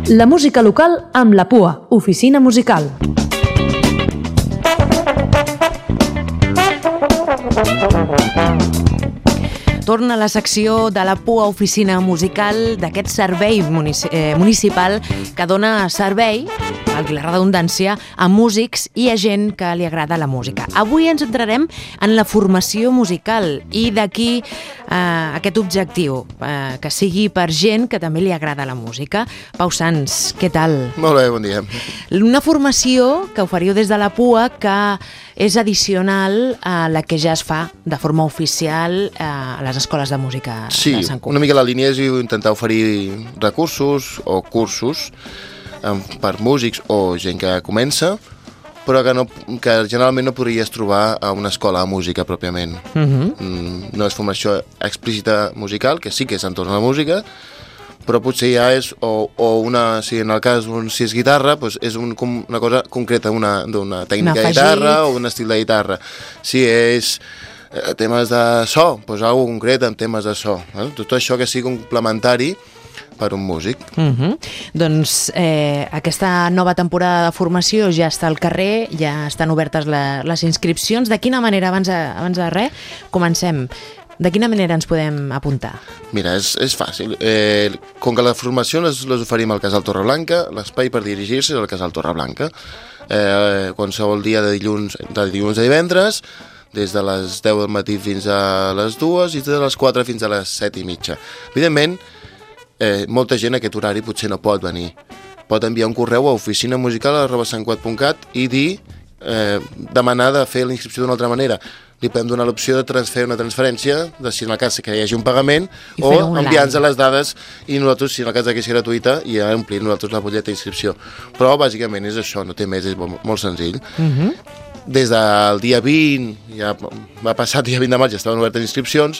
La música local amb la PUA, Oficina Musical. Torna la secció de la PUA Oficina Musical d'aquest servei municipal que dona servei, valgui la redundància, a músics i a gent que li agrada la música. Avui ens centrarem en la formació musical i d'aquí aquest objectiu, que sigui per gent que també li agrada la música. Pau Sans, què tal? Molt bé, bon dia. Una formació que oferiu des de la PUA que és addicional a la que ja es fa de forma oficial a les escoles de música de Sant Cugat. Una mica la línia és intentar oferir recursos o cursos per músics o gent que comença, però que generalment no podries trobar a una escola de música pròpiament. No és formació explícita musical, que sí que és entorn a la música, però potser ja és, si en el cas si és guitarra, doncs és una cosa concreta d'una tècnica de guitarra o un estil de guitarra. Si és temes de so, doncs alguna concret en temes de so. Tot això que sigui complementari per un músic. Doncs aquesta nova temporada de formació ja està al carrer, ja estan obertes les inscripcions. De quina manera, abans de res, comencem? De quina manera ens podem apuntar? Mira, és fàcil. Com que la formació les oferim al Casal Torreblanca, l'espai per dirigir-se és al Casal Torreblanca. Qualsevol dia de dilluns a divendres, des de les 10 del matí fins a les 2 i de les 4 fins a les 7 i mitja. Evidentment, molta gent a aquest horari potser no pot venir. Pot enviar un correu a oficinamusical@santcugat.cat i demanar de fer la inscripció d'una altra manera. Li podem donar l'opció de fer una transferència, si en el cas que hi hagi un pagament, o enviar-nos les dades i nosaltres, si en el cas que sigui gratuïta, i omplir nosaltres la butlleta d'inscripció. Però bàsicament és això, no té més, és molt senzill. Des del dia 20, ja va passar el dia 20 de maig, ja estaven obertes inscripcions,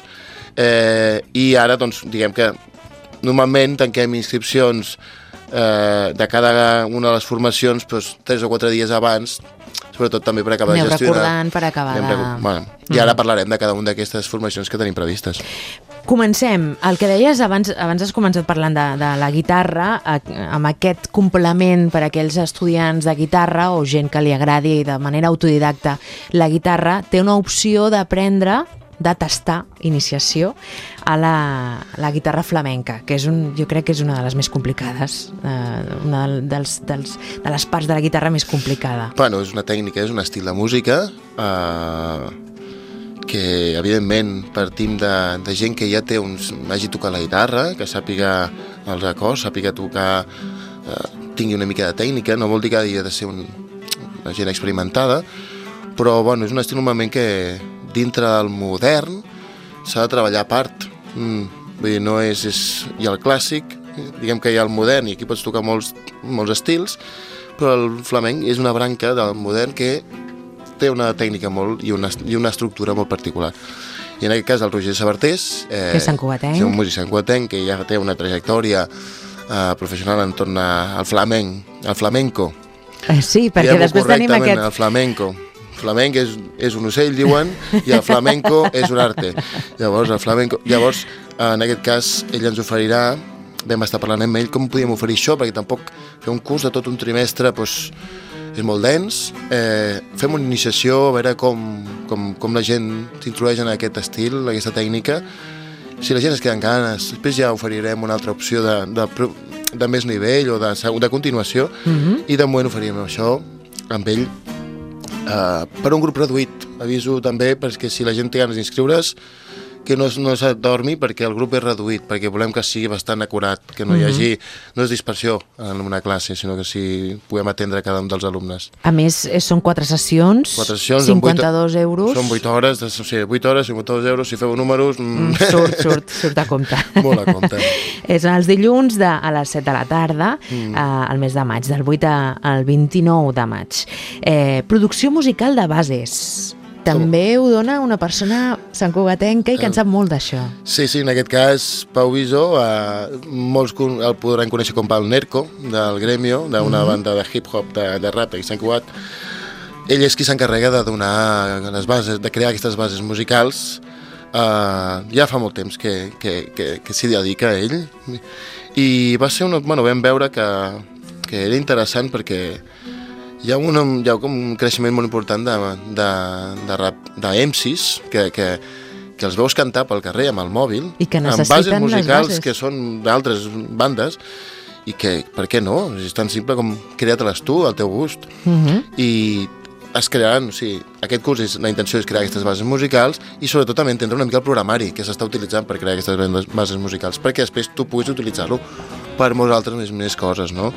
i ara, doncs, diguem que normalment tanquem inscripcions de cada una de les formacions 3 o 4 dies abans, sobretot també per acabar de gestionar. Recordant per acabar I ara parlarem de cada una d'aquestes formacions que tenim previstes. Comencem. El que deies, abans has començat parlant de la guitarra, amb aquest complement per a aquells estudiants de guitarra o gent que li agradi de manera autodidacta la guitarra, té una opció d'aprendre, de tastar iniciació a la guitarra flamenca, que jo crec que és una de les més complicades, una de les parts de la guitarra més complicada. Bueno, és una tècnica, és un estil de música que, evidentment, partim de gent que ja hagi tocat la guitarra, que sàpiga els acords, sàpiga tocar, tingui una mica de tècnica, no vol dir que hagi de ser una gent experimentada, però bueno, és un estil normalment que dintre del modern s'ha de treballar a part. Vull dir, no hi ha el clàssic, diguem que hi ha el modern i aquí pots tocar molts estils, però el flamenc és una branca del modern que té una tècnica i una estructura molt particular. I en aquest cas el Roger Sabartés, que és santcugatenc, un músic santcugatenc que ja té una trajectòria professional entorn al flamenco. Sí, perquè després tenim aquest... El flamenco. El flamenc és un ocell, diuen, i el flamenco és un arte. Llavors, en aquest cas, ell ens oferirà, vam estar parlant amb ell, com podíem oferir això, perquè tampoc fer un curs de tot un trimestre és molt dens. Fem una iniciació, a veure com la gent s'introdueix en aquest estil, aquesta tècnica. Si la gent es queda amb ganes, després ja oferirem una altra opció de més nivell o de continuació, i de moment oferirem això amb ell per un grup reduït. Aviso també perquè si la gent té ganes d'inscriure's, que no s'adormi perquè el grup és reduït, perquè volem que sigui bastant acurat, que no hi hagi, no és dispersió en una classe, sinó que sí puguem atendre cada un dels alumnes. A més, són 4 sessions, 52 euros. Són 8 hores, 52 euros, si feu números... Surt a compte. Molt a compte. És els dilluns a les 7 de la tarda, al mes de maig, del 8 al 29 de maig. Producció musical de bases. També ho dona una persona santcugatenca i que en sap molt d'això. Sí, en aquest cas, Pau Viso, molts el podran conèixer com Pau Nerco, del Gremio, d'una banda de hip-hop, de rap de Sant Cugat. Ell és qui s'encarrega de donar les bases, de crear aquestes bases musicals ja fa molt temps que s'hi dedica a ell, i va ser vam veure que era interessant perquè hi ha com un creixement molt important de MCs que els veus cantar pel carrer amb el mòbil, i que amb bases musicals que són d'altres bandes, i que, per què no? És tan simple com crear-te-les tu, al teu gust. I es crearan, aquest curs, la intenció és crear aquestes bases musicals i sobretot també entendre una mica el programari que s'està utilitzant per crear aquestes bases musicals, perquè després tu puguis utilitzar-lo per moltes altres més coses, no?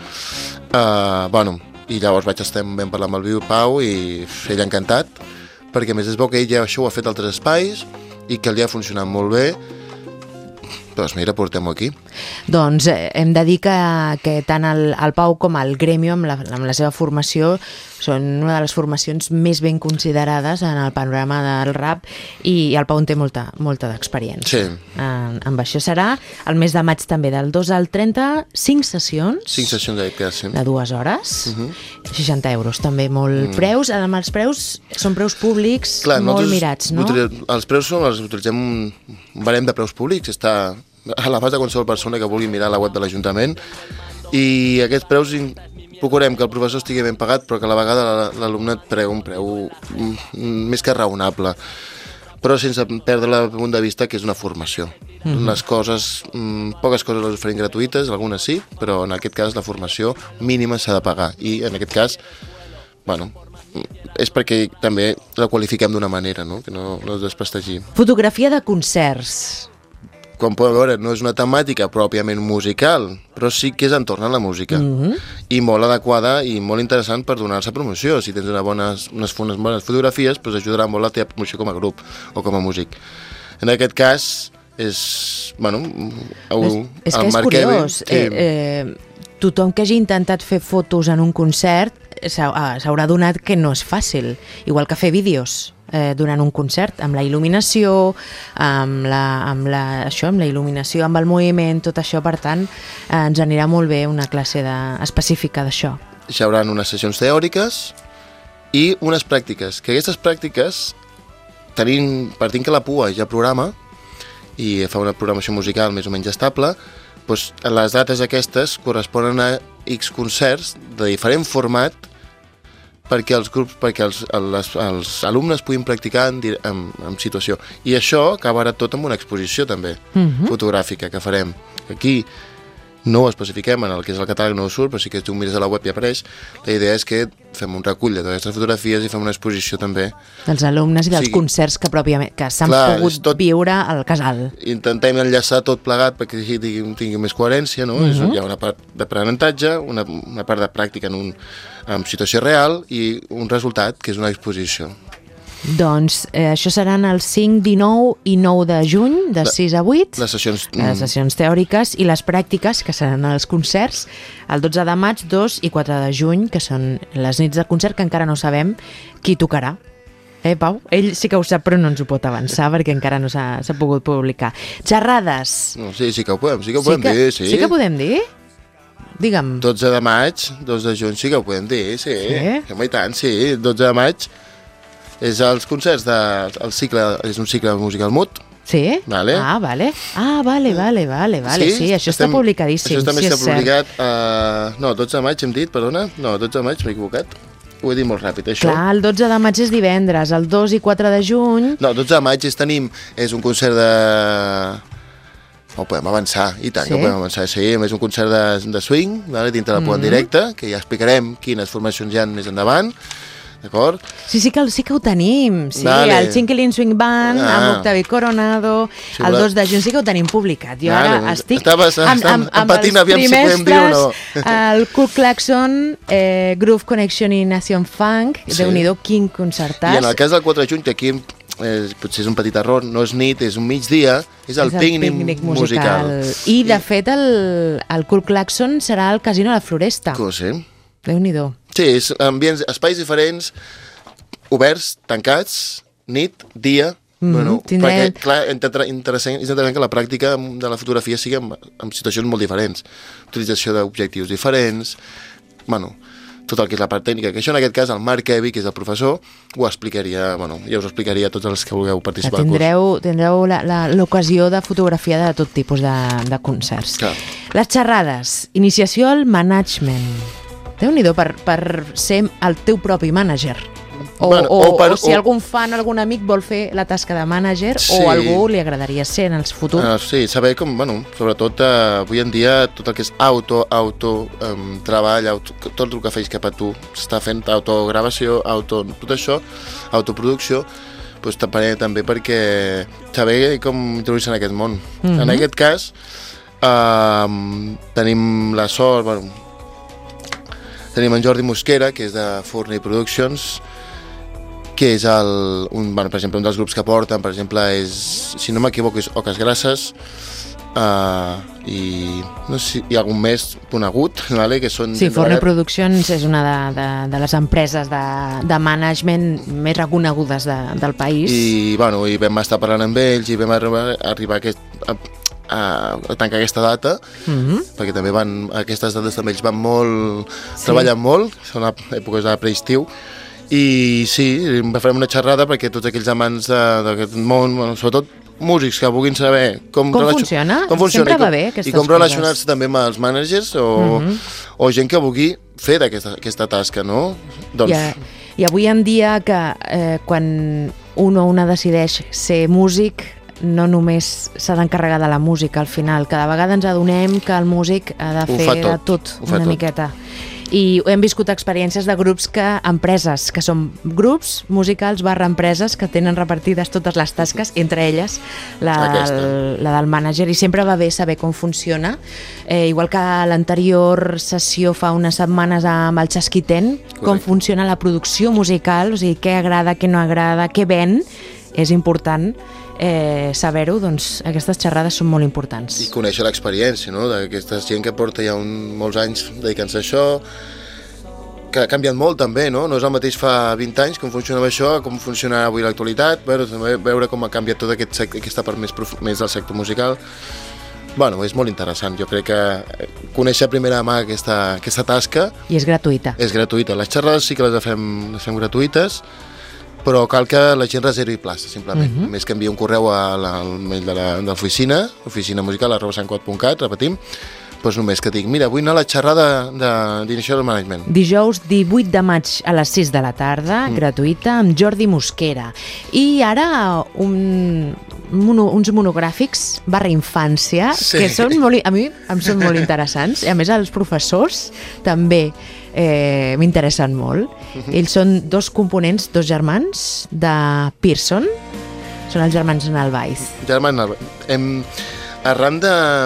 I llavors vaig estar ben parlant amb el Viu Pau i ell encantat, perquè a més es veu que ell ja això ho ha fet a altres espais i que li ha funcionat molt bé. Doncs mira, portem-ho aquí. Doncs hem de dir que tant el Pau com el Gremio, amb la seva formació, són una de les formacions més ben considerades en el panorama del rap, i el Pau en té molta d'experiència. Sí. Amb això serà el mes de maig també, del 2 al 30, 5 sessions. 5 sessions de 2 hores, 60 euros també, molt preus. Además, els preus són preus públics. Clar, molt mirats, no? Els preus els utilitzem un barem de preus públics, està a l'abast de qualsevol persona que vulgui mirar la web de l'Ajuntament, i aquests preus procurem que el professor estigui ben pagat, però que a la vegada l'alumnat preu un preu més que raonable, però sense perdre el punt de vista que és una formació. Les coses, poques coses les oferim gratuïtes, algunes sí, però en aquest cas la formació mínima s'ha de pagar, i en aquest cas, és perquè també la qualifiquem d'una manera, no? Que no es desprestigi. Fotografia de concerts. Com podeu veure, no és una temàtica pròpiament musical, però sí que és entorn a la música. I molt adequada i molt interessant per donar-se promoció. Si tens unes bones fotografies, doncs ajudarà molt la teva promoció com a grup o com a músic. En aquest cas, és que és curiós. Tothom que hagi intentat fer fotos en un concert s'haurà adonat que no és fàcil, igual que fer vídeos durant un concert, amb la il·luminació, amb la il·luminació, amb el moviment, tot això. Per tant, ens anirà molt bé una classe específica d'això. Hi haurà unes sessions teòriques i unes pràctiques, que aquestes pràctiques, partint que la PUA ja programa i fa una programació musical més o menys estable, doncs les dates aquestes corresponen a X concerts de diferent format perquè els alumnes puguin practicar en situació. I això acabarà tot amb una exposició també fotogràfica que farem. Aquí no ho especifiquem en el que és el catàleg, no ho surt, però sí que tu mires a la web i apareix. La idea és que fem un recull de totes aquestes fotografies i fem una exposició també. Dels alumnes i dels concerts que s'han pogut viure al casal. Intentem enllaçar tot plegat perquè tingui més coherència, no? Hi ha una part d'aprenentatge, una part de pràctica en situació real i un resultat que és una exposició. Doncs això seran el 5, 19 i 9 de juny, de 6 a 8, les sessions teòriques, i les pràctiques, que seran els concerts, el 12 de maig, 2 i 4 de juny, que són les nits de concert, que encara no sabem qui tocarà. Pau? Ell sí que ho sap, però no ens ho pot avançar perquè encara no s'ha pogut publicar. Xerrades. Sí que ho podem dir, sí. Sí que podem dir? Digue'm. 12 de maig, 2 de juny, sí que ho podem dir, sí. I tant, sí, 12 de maig. És els concerts del cicle, és un cicle musical mut. Sí? Vale. Vale. Sí, això està publicadíssim. Això també està publicat. No, 12 de maig hem dit, perdona. No, 12 de maig m'he equivocat. Ho he dit molt ràpid, això. Clar, el 12 de maig és divendres, el 2 i 4 de juny... No, el 12 de maig és un concert de... Ho podem avançar, i tant que ho podem avançar. Sí, és un concert de swing, dintre de la PUA en directe, que ja explicarem quines formacions hi ha més endavant. D'acord? Sí que ho tenim. Sí, el Chinquilin Swing Band, amb Octavi Coronado, el 2 de juny sí que ho tenim publicat. Jo ara estic amb els trimestres, el Cool Klaxon, Groove Connection i Nation Funk, Déu-n'hi-do, quin concertàs. I en el cas del 4 de juny, que aquí potser és un petit error, no és nit, és un migdia, és el pícnic musical. I de fet el Cool Klaxon serà al Casino de la Floresta. Sí. Déu-n'hi-do. Sí, és ambients, espais diferents, oberts, tancats, nit, dia... Perquè, clar, interessant que la pràctica de la fotografia sigui en situacions molt diferents. Utilització d'objectius diferents... tot el que és la part tècnica, que això en aquest cas el Marc Evi, que és el professor, ho explicaria, bueno, ja us ho explicaria a tots els que vulgueu participar al curs. Tindreu l'ocasió de fotografia de tot tipus de concerts. Clar. Les xerrades, iniciació al management. Déu-n'hi-do per ser el teu propi mànager. O si algun fan, algun amic vol fer la tasca de mànager, o a algú li agradaria ser en el futur. Sí, saber com, bueno, sobretot avui en dia tot el que és treball, tot el que feix cap a tu, s'està fent autogravació, tot això, autoproducció, doncs també perquè saber com introduir-se en aquest món. En aquest cas, tenim la sort, tenim en Jordi Mosquera, que és de Forney Productions, que és per exemple, un dels grups que porten, per exemple, si no m'equivoco, és Oques Grasses, i no sé si hi ha algun més conegut, que són... Sí, Forney Productions és una de les empreses de management més reconegudes del país. I vam estar parlant amb ells i vam arribar a tancar aquesta data, perquè també aquestes dates també ells van molt, treballen molt, són èpoques de preestiu, i sí, farem una xerrada perquè tots aquells amants d'aquest món, sobretot músics que vulguin saber com funciona, sempre va bé aquestes coses, i com relacionar-se també amb els mànagers o gent que vulgui fer aquesta tasca, no? I avui en dia que quan un o una decideix ser músic, no només s'ha d'encarregar de la música al final, cada vegada ens adonem que el músic ha de fer de tot una miqueta. I hem viscut experiències de grups empreses, que són grups musicals /empreses que tenen repartides totes les tasques, entre elles la del mànager, i sempre va bé saber com funciona. Igual que a l'anterior sessió fa unes setmanes amb el Xasquiten, com funciona la producció musical, o sigui, què agrada, què no agrada, què ven, és important saber-ho, doncs aquestes xerrades són molt importants. I conèixer l'experiència, no?, d'aquesta gent que porta ja molts anys dedicant-se a això, que ha canviat molt també, no? No és el mateix fa 20 anys com funcionava això, com funciona avui l'actualitat, veure com ha canviat tota aquesta part més del sector musical. És molt interessant, jo crec que conèixer a primera mà aquesta tasca... I és gratuïta. És gratuïta, les xerrades sí que les fem gratuïtes, però cal que la gent reservi plaça, simplement. Més que enviï un correu al mail de l'oficina, oficinamusical@santcugat.cat, repetim, doncs només que dic, mira, vull anar a la xerrada d'iniciació del management. Dijous 18 de maig a les 6 de la tarda, gratuïta, amb Jordi Mosquera. I ara uns monogràfics /infància, que a mi em són molt interessants, i a més els professors també m'interessen molt. Ells són dos components, dos germans de Pearson, són els germans Nalbaiz. Arran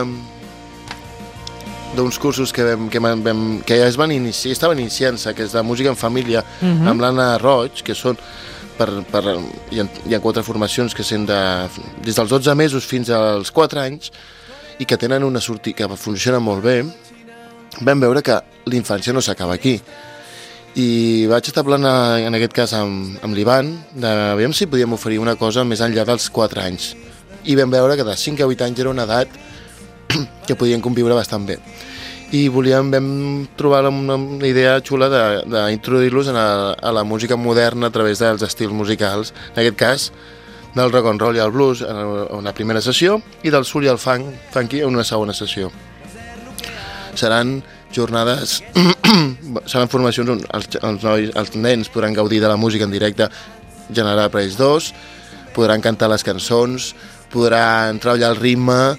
d'uns cursos que ja estaven iniciant-se, que és de música en família, amb l'Anna Roig, que són hi ha 4 formacions que són des dels 12 mesos fins als 4 anys i que tenen una sortida que funciona molt bé. Vam veure que l'infància no s'acaba aquí. I vaig estar parlant, en aquest cas, amb l'Ivan, de veure si podíem oferir una cosa més enllà dels 4 anys. I vam veure que de 5 a 8 anys era una edat que podien conviure bastant bé. I vam trobar una idea xula d'introduir-los a la música moderna a través dels estils musicals, en aquest cas, del rock and roll i el blues en una primera sessió i del soul i el funky en una segona sessió. Seran jornades, seran formacions on els nens podran gaudir de la música en directe generada per ells dos, podran cantar les cançons, podran treballar el ritme,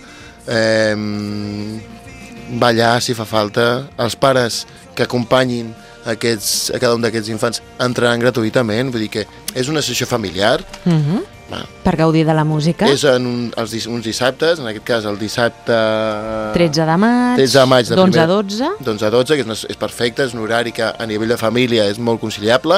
ballar si fa falta. Els pares que acompanyin a cada un d'aquests infants entraran gratuïtament, vull dir que és una sessió familiar. Per gaudir de la música. És uns dissabtes, en aquest cas el dissabte 13 de maig, d'11 a 12. D'11 a 12, que és perfecte, és un horari que a nivell de família és molt conciliable.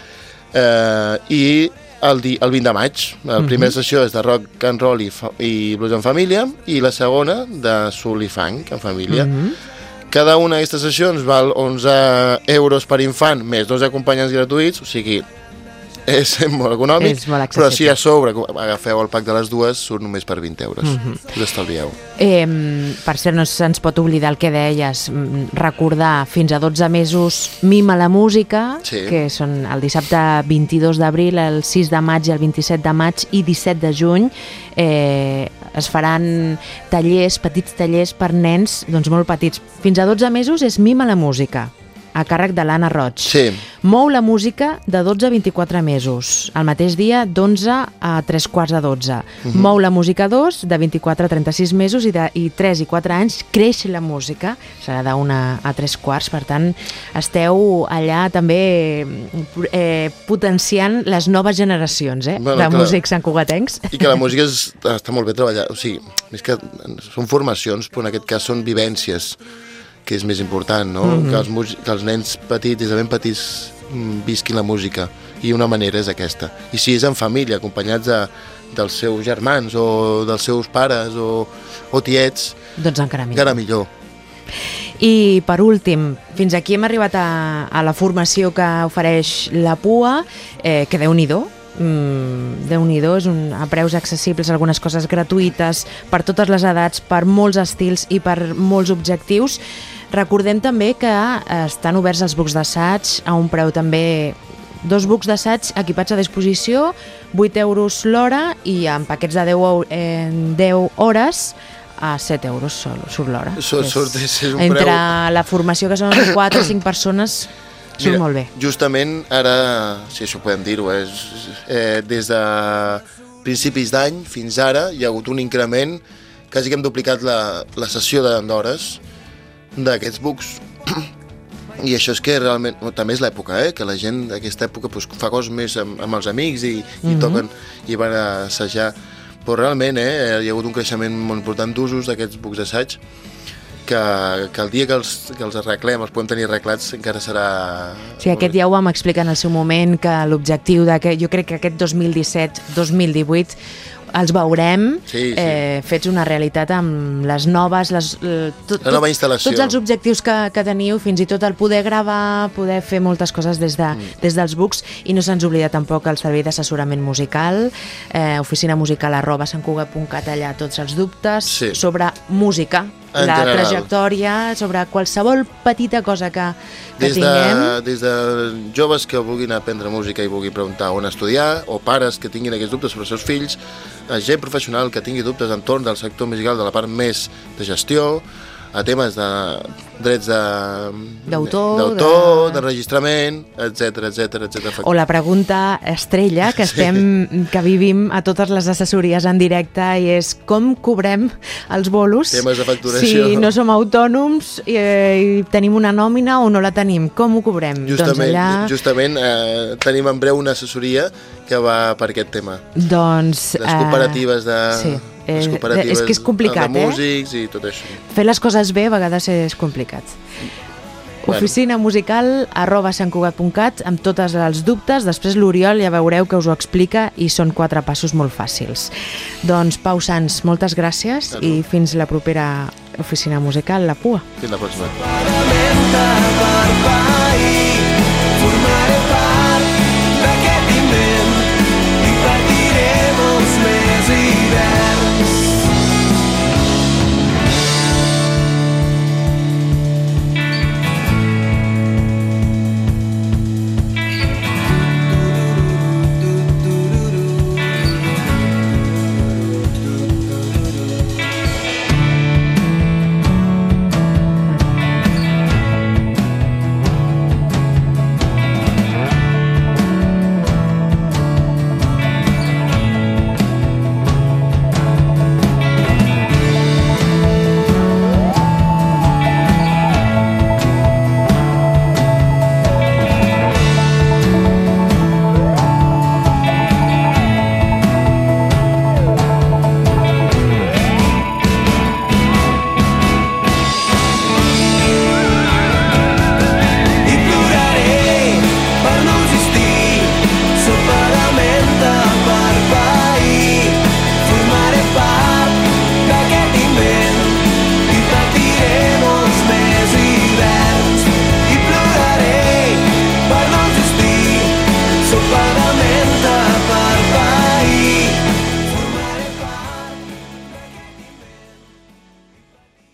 I el 20 de maig, la primera sessió és de rock and roll i blues en família, i la segona de soul i funk en família. Cada una d'aquestes sessions val 11 euros per infant, més 2 acompanyants gratuïts, o sigui, És molt econòmic, És molt accessible. però si a sobre agafeu el pack de les dues, surt només per 20 euros. Us estalvieu. Per cert, no se'ns pot oblidar el que deies, recordar fins a 12 mesos Mima la música, que són el dissabte 22 d'abril, el 6 de maig, el 27 de maig i 17 de juny. Es faran tallers, petits tallers per nens doncs molt petits. Fins a 12 mesos és Mima la música, a càrrec de l'Anna Roig. Sí. Mou la música de 12 a 24 mesos, el mateix dia d'11 a 3 quarts de 12. Mou la música 2, de 24 a 36 mesos, i 3 i 4 anys creix la música, serà d'1 a 3 quarts, per tant esteu allà també potenciant les noves generacions de músics santcugatencs. I que la música està molt bé treballada, o sigui, és que són formacions, però en aquest cas són vivències, que és més important, no? Que els nens petits, des de ben petits, visquin la música, i una manera és aquesta. I si és en família, acompanyats dels seus germans o dels seus pares o tiets, doncs encara millor. I per últim, fins aquí hem arribat a la formació que ofereix la PUA, que Déu-n'hi-do. Déu-n'hi-do, és a preus accessibles, algunes coses gratuïtes per totes les edats, per molts estils i per molts objectius. Recordem també que estan oberts els bucs d'assaig a un preu també, 2 bucs d'assaig equipats a disposició, 8 euros l'hora, i en paquets de 10 hores a 7 euros surt l'hora. Entre la formació, que són 4 o 5 persones, surt molt bé. Justament ara, si això podem dir-ho, des de principis d'any fins ara hi ha hagut un increment, quasi que hem duplicat la sessió d'hores d'aquests bucs. I això és que realment, també és l'època, que la gent d'aquesta època fa coses més amb els amics i toquen i van a assajar, però realment hi ha hagut un creixement molt important d'usos d'aquests bucs d'assaig, que el dia que els arreglem, els podem tenir arreglats, encara serà... Sí, aquest ja ho vam explicar en el seu moment, que l'objectiu jo crec que aquest 2017-2018 els veurem fets una realitat amb les noves... la nova instal·lació. Tots els objectius que teniu, fins i tot el poder gravar, poder fer moltes coses des dels bucs, i no se'ns oblida tampoc el servei d'assessorament musical, oficinamusical@santcugat.cat, allà tots els dubtes sobre música, la trajectòria, sobre qualsevol petita cosa que tinguem. Des de joves que vulguin aprendre música i vulguin preguntar on estudiar, o pares que tinguin aquests dubtes sobre els seus fills, gent professional que tingui dubtes entorn del sector musical, de la part més de gestió, a temes de drets d'autor, d'enregistrament, etc. O la pregunta estrella que vivim a totes les assessories en directe, i és com cobrem els bolos temes de facturació. Si no som autònoms i tenim una nòmina o no la tenim, com ho cobrem? Justament tenim en breu una assessoria que va per aquest tema. Doncs... Les cooperatives de... és que és complicat, de músics i tot això. Fer les coses bé a vegades és complicat. Oficinamusical@santcugat.cat, amb tots els dubtes. Després l'Oriol ja veureu que us ho explica, i són 4 passos molt fàcils. Doncs Pau Sans, moltes gràcies i fins la propera Oficina Musical, la PUA. Fins la pròxima.